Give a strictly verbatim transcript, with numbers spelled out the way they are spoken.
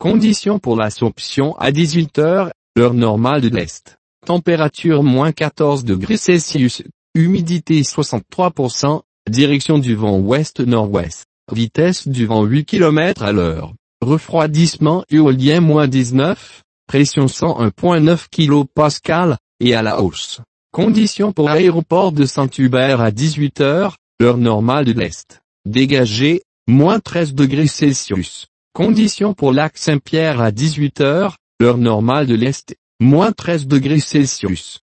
Conditions pour l'Assomption à dix-huit heures, heure normale de l'Est. Température moins quatorze degrés Celsius, humidité soixante-trois pour cent, direction du vent ouest-nord-ouest, vitesse du vent huit kilomètres à l'heure, refroidissement éolien moins dix-neuf, pression cent un virgule neuf kilopascales, et à la hausse. Conditions pour l'aéroport de Saint-Hubert à dix-huit heures, heure normale de l'Est. Dégagé, moins treize degrés Celsius. Conditions pour lac Saint-Pierre à dix-huit heures, heure normale de l'Est, moins treize degrés Celsius.